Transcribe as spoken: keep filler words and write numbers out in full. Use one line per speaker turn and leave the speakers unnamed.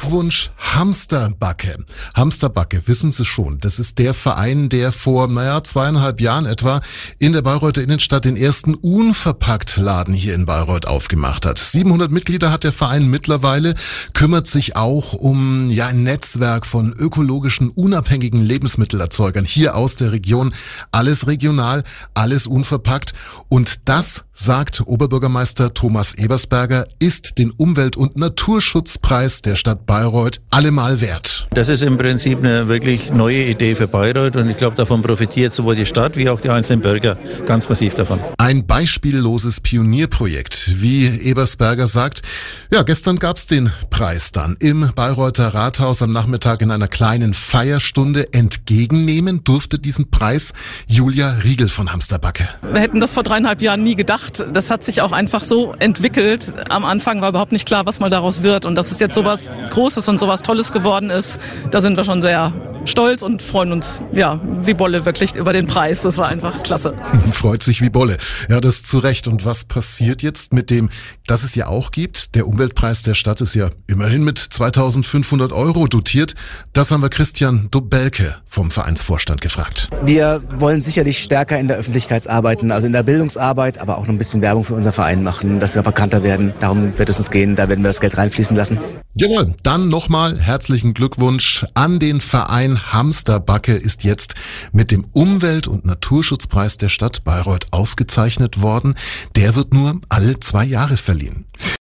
Glückwunsch Hamsterbacke. Hamsterbacke, wissen Sie schon, das ist der Verein, der vor, naja, zweieinhalb Jahren etwa in der Bayreuther Innenstadt den ersten Unverpackt-Laden hier in Bayreuth aufgemacht hat. siebenhundert Mitglieder hat der Verein mittlerweile, kümmert sich auch um ja ein Netzwerk von ökologischen, unabhängigen Lebensmittelerzeugern hier aus der Region. Alles regional, alles unverpackt. Und das, sagt Oberbürgermeister Thomas Ebersberger, ist den Umwelt- und Naturschutzpreis der Stadt Bayreuth allemal wert.
Das ist im Prinzip eine wirklich neue Idee für Bayreuth und ich glaube, davon profitiert sowohl die Stadt wie auch die einzelnen Bürger ganz massiv davon.
Ein beispielloses Pionierprojekt, wie Ebersberger sagt. Ja, gestern gab's den Preis dann im Bayreuther Rathaus am Nachmittag in einer kleinen Feierstunde. Entgegennehmen durfte diesen Preis Julia Riegel von Hamsterbacke.
Wir hätten das vor dreieinhalb Jahren nie gedacht. Das hat sich auch einfach so entwickelt. Am Anfang war überhaupt nicht klar, was mal daraus wird. Und dass es jetzt sowas Großes und sowas Tolles geworden ist, da sind wir schon sehr stolz und freuen uns, ja, wie Bolle wirklich über den Preis. Das war einfach klasse.
Freut sich wie Bolle. Ja, das zu Recht. Und was passiert jetzt mit dem, das es ja auch gibt? Der Umweltpreis der Stadt ist ja immerhin mit zweitausendfünfhundert Euro dotiert. Das haben wir Christian Dobelke vom Vereinsvorstand gefragt.
Wir wollen sicherlich stärker in der Öffentlichkeit arbeiten, also in der Bildungsarbeit, aber auch noch ein bisschen Werbung für unser Verein machen, dass wir bekannter werden. Darum wird es uns gehen, da werden wir das Geld reinfließen lassen.
Jawohl, dann nochmal herzlichen Glückwunsch an den Verein Hamsterbacke, ist jetzt mit dem Umwelt- und Naturschutzpreis der Stadt Bayreuth ausgezeichnet worden. Der wird nur alle zwei Jahre verliehen.